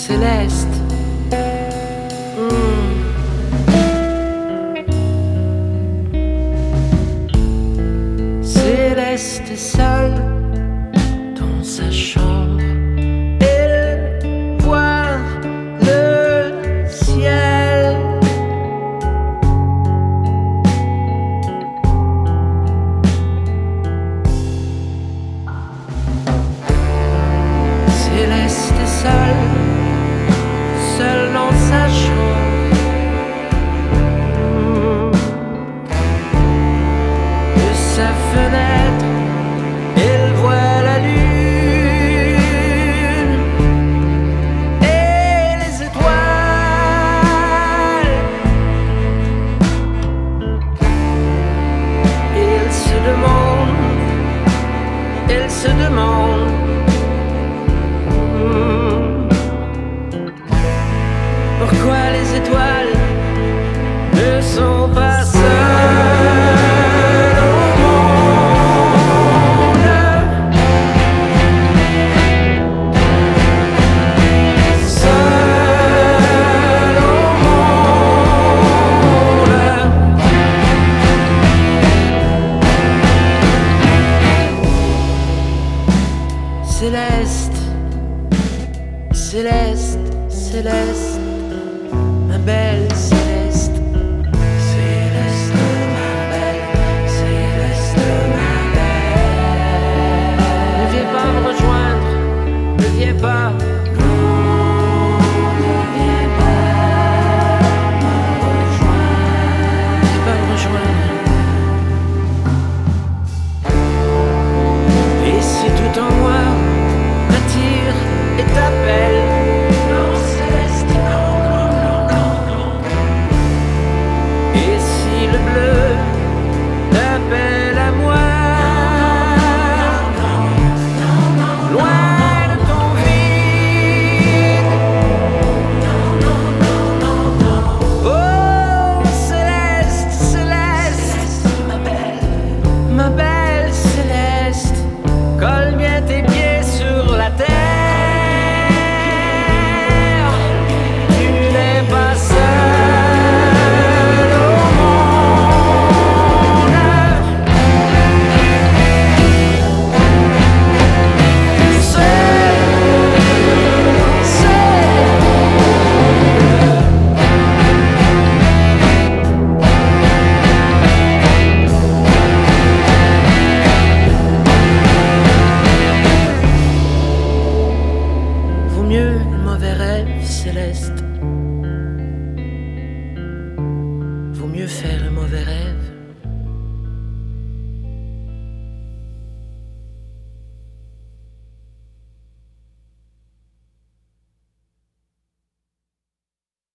céleste. Céleste est seule dans sa chambre. Elle voit le ciel. Céleste est seule dans sa chambre. De sa fenêtre, elle voit la lune et les étoiles. Et elle se demande pourquoi les étoiles ne sont pas seules au monde. Seules au monde. Céleste, Céleste, Céleste, ma belle Céleste. Céleste, ma belle, Céleste, ma belle. Ne viens pas me rejoindre, ne viens pas. Non, ne viens pas me rejoindre. Ne viens pas me rejoindre. Et si tout en moi t'attire et t'appelle, non Céleste, non. Et si le bleu t'appelle à moi, loin de ton vide, oh Céleste, Céleste, ma belle Céleste, colle bien tes pieds sur la terre. Tu n'es pas seule au monde. Vaut mieux un mauvais rêve céleste. Vaut mieux faire un mauvais rêve